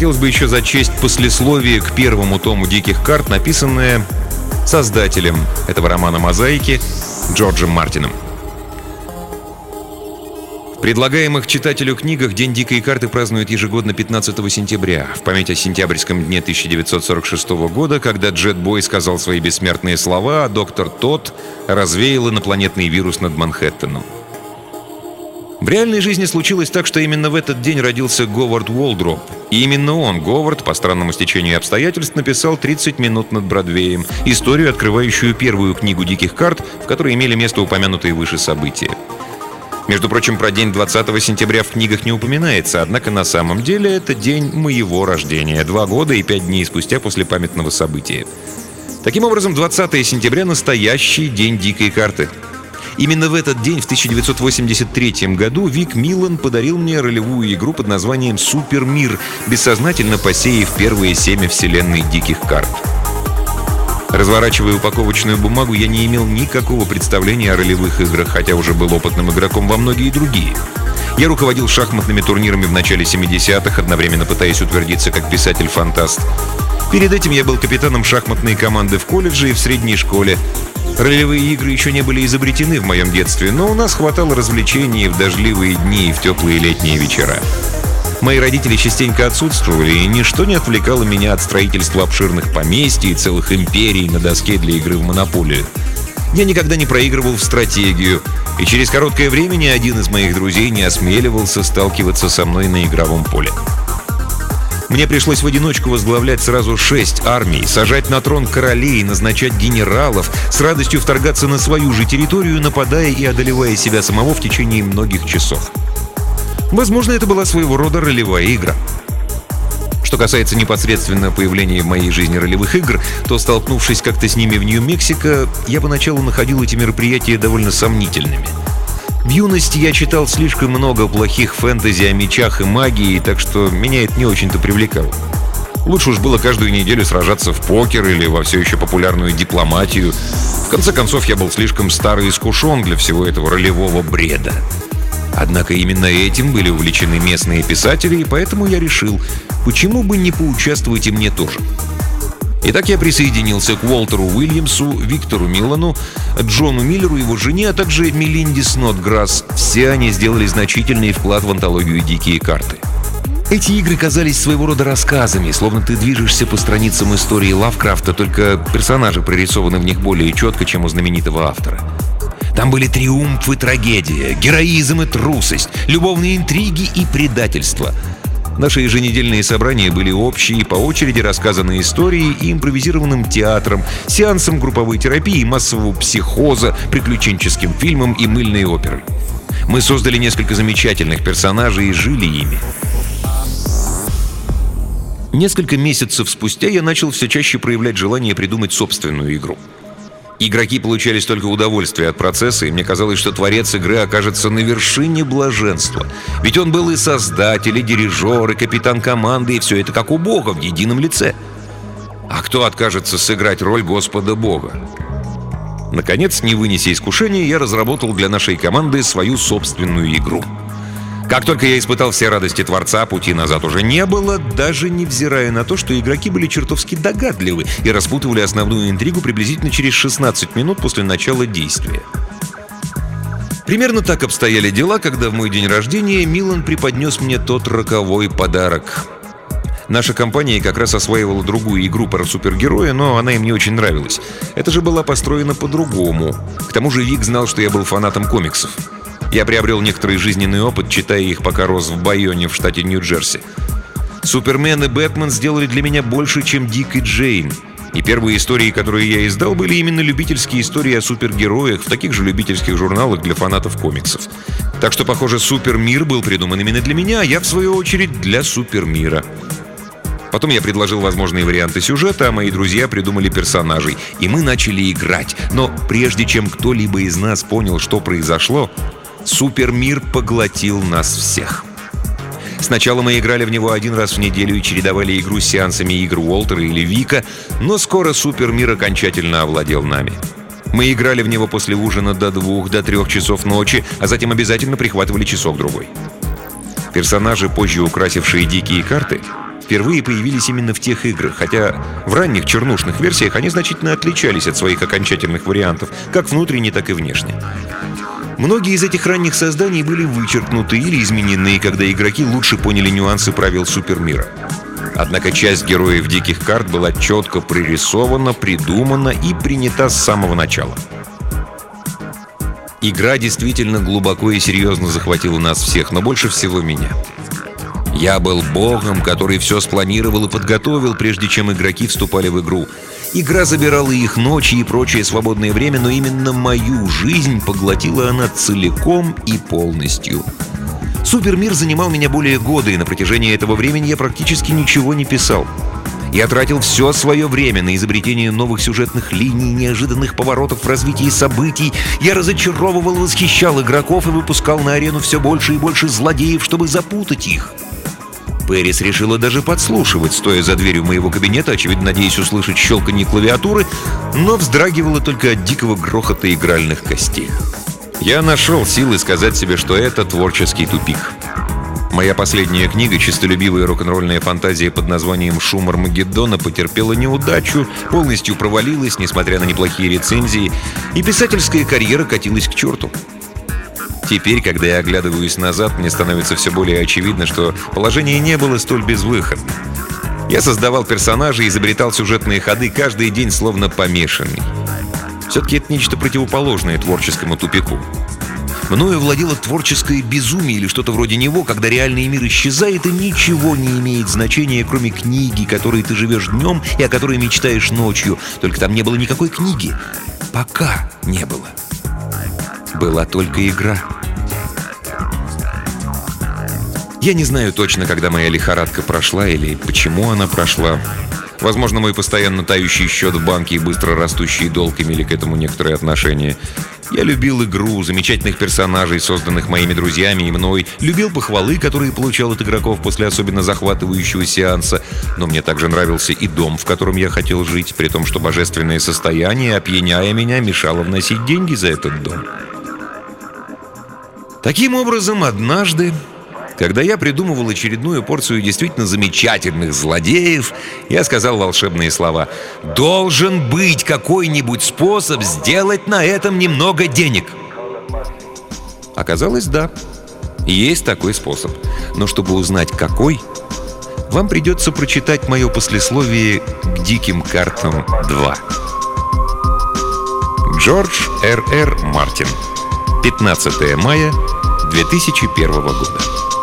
хотелось бы еще зачесть послесловие к первому тому «Диких карт», написанное создателем этого романа «Мозаики» Джорджем Мартином. В предлагаемых читателю книгах День дикой карты празднуют ежегодно 15 сентября, в память о сентябрьском дне 1946 года, когда Джет-бой сказал свои бессмертные слова, а доктор Тодд развеял инопланетный вирус над Манхэттеном. В реальной жизни случилось так, что именно в этот день родился Говард Уолдроп. И именно он, Говард, по странному стечению обстоятельств, написал «30 минут над Бродвеем», историю, открывающую первую книгу «Диких карт», в которой имели место упомянутые выше события. Между прочим, про день 20 сентября в книгах не упоминается, однако на самом деле это день моего рождения, 2 года и 5 дней спустя после памятного события. Таким образом, 20 сентября — настоящий день дикой карты. Именно в этот день, в 1983 году, Вик Миллан подарил мне ролевую игру под названием «Супермир», бессознательно посеяв первые семя вселенной диких карт. Разворачивая упаковочную бумагу, я не имел никакого представления о ролевых играх, хотя уже был опытным игроком во многие другие. Я руководил шахматными турнирами в начале 70-х, одновременно пытаясь утвердиться как писатель-фантаст. Перед этим я был капитаном шахматной команды в колледже и в средней школе. Ролевые игры еще не были изобретены в моем детстве, но у нас хватало развлечений в дождливые дни и в теплые летние вечера. Мои родители частенько отсутствовали, и ничто не отвлекало меня от строительства обширных поместий и целых империй на доске для игры в монополию. Я никогда не проигрывал в стратегию, и через короткое время ни один из моих друзей не осмеливался сталкиваться со мной на игровом поле. Мне пришлось в одиночку возглавлять сразу 6 армий, сажать на трон королей, назначать генералов, с радостью вторгаться на свою же территорию, нападая и одолевая себя самого в течение многих часов. Возможно, это была своего рода ролевая игра. Что касается непосредственно появления в моей жизни ролевых игр, то, столкнувшись как-то с ними в Нью-Мексико, я поначалу находил эти мероприятия довольно сомнительными. В юности я читал слишком много плохих фэнтези о мечах и магии, так что меня это не очень-то привлекало. Лучше уж было каждую неделю сражаться в покер или во все еще популярную дипломатию. В конце концов, я был слишком стар и искушен для всего этого ролевого бреда. Однако именно этим были увлечены местные писатели, и поэтому я решил, почему бы не поучаствовать и мне тоже. Итак, я присоединился к Уолтеру Уильямсу, Виктору Миллану, Джону Миллеру, его жене, а также Мелинде Снотграсс. Все они сделали значительный вклад в антологию «Дикие карты». Эти игры казались своего рода рассказами, словно ты движешься по страницам истории Лавкрафта, только персонажи прорисованы в них более четко, чем у знаменитого автора. Там были триумф и трагедия, героизм и трусость, любовные интриги и предательство. Наши еженедельные собрания были общие, по очереди рассказанные истории и импровизированным театром, сеансом групповой терапии, массового психоза, приключенческим фильмом и мыльной оперой. Мы создали несколько замечательных персонажей и жили ими. Несколько месяцев спустя я начал все чаще проявлять желание придумать собственную игру. Игроки получали столько удовольствия от процесса, и мне казалось, что творец игры окажется на вершине блаженства. Ведь он был и создатель, и дирижер, и капитан команды, и все это как у Бога в едином лице. А кто откажется сыграть роль Господа Бога? Наконец, не вынеся искушения, я разработал для нашей команды свою собственную игру. Как только я испытал все радости Творца, пути назад уже не было, даже невзирая на то, что игроки были чертовски догадливы и распутывали основную интригу приблизительно через 16 минут после начала действия. Примерно так обстояли дела, когда в мой день рождения Миллан преподнес мне тот роковой подарок. Наша компания как раз осваивала другую игру про супергероя, но она им не очень нравилась. Это же была построена по-другому. К тому же Вик знал, что я был фанатом комиксов. Я приобрел некоторый жизненный опыт, читая их, пока рос в Байоне в штате Нью-Джерси. Супермен и Бэтмен сделали для меня больше, чем Дик и Джейн. И первые истории, которые я издал, были именно любительские истории о супергероях в таких же любительских журналах для фанатов комиксов. Так что, похоже, Супермир был придуман именно для меня, а я, в свою очередь, для Супермира. Потом я предложил возможные варианты сюжета, а мои друзья придумали персонажей. И мы начали играть. Но прежде чем кто-либо из нас понял, что произошло, Супермир поглотил нас всех. Сначала мы играли в него один раз в неделю и чередовали игру с сеансами игр Уолтера или Вика, но скоро Супермир окончательно овладел нами. Мы играли в него после ужина до 2, до 3 часов ночи, а затем обязательно прихватывали часок-другой. Персонажи, позже украсившие «Дикие карты», впервые появились именно в тех играх, хотя в ранних чернушных версиях они значительно отличались от своих окончательных вариантов, как внутренне, так и внешне. Многие из этих ранних созданий были вычеркнуты или изменены, когда игроки лучше поняли нюансы правил супермира. Однако часть героев диких карт была четко прорисована, придумана и принята с самого начала. Игра действительно глубоко и серьезно захватила нас всех, но больше всего меня. Я был богом, который все спланировал и подготовил, прежде чем игроки вступали в игру. Игра забирала их ночи и прочее свободное время, но именно мою жизнь поглотила она целиком и полностью. Супермир занимал меня более года, и на протяжении этого времени я практически ничего не писал. Я тратил все свое время на изобретение новых сюжетных линий, неожиданных поворотов в развитии событий. Я разочаровывал и восхищал игроков и выпускал на арену все больше и больше злодеев, чтобы запутать их. Пэрис решила даже подслушивать, стоя за дверью моего кабинета, очевидно, надеясь услышать щелканье клавиатуры, но вздрагивала только от дикого грохота игральных костей. Я нашел силы сказать себе, что это творческий тупик. Моя последняя книга, честолюбивая рок-н-ролльная фантазия под названием «Шум Армагеддона», потерпела неудачу, полностью провалилась, несмотря на неплохие рецензии, и писательская карьера катилась к черту. Теперь, когда я оглядываюсь назад, мне становится все более очевидно, что положение не было столь безвыходным. Я создавал персонажей, изобретал сюжетные ходы каждый день, словно помешанный. Все-таки это нечто противоположное творческому тупику. Мною владело творческое безумие или что-то вроде него, когда реальный мир исчезает и ничего не имеет значения, кроме книги, которой ты живешь днем и о которой мечтаешь ночью. Только там не было никакой книги. Пока не было. Была только игра. Я не знаю точно, когда моя лихорадка прошла или почему она прошла. Возможно, мой постоянно тающий счет в банке и быстро растущий долг имели к этому некоторые отношения. Я любил игру, замечательных персонажей, созданных моими друзьями и мной, любил похвалы, которые получал от игроков после особенно захватывающего сеанса, но мне также нравился и дом, в котором я хотел жить, при том, что божественное состояние, опьяняя меня, мешало вносить деньги за этот дом. Таким образом, однажды, когда я придумывал очередную порцию действительно замечательных злодеев, я сказал волшебные слова: «Должен быть какой-нибудь способ сделать на этом немного денег». Оказалось, да, есть такой способ. Но чтобы узнать, какой, вам придется прочитать мое послесловие к «Диким картам 2». Джордж Р.Р. Мартин. 15 мая 2001 года.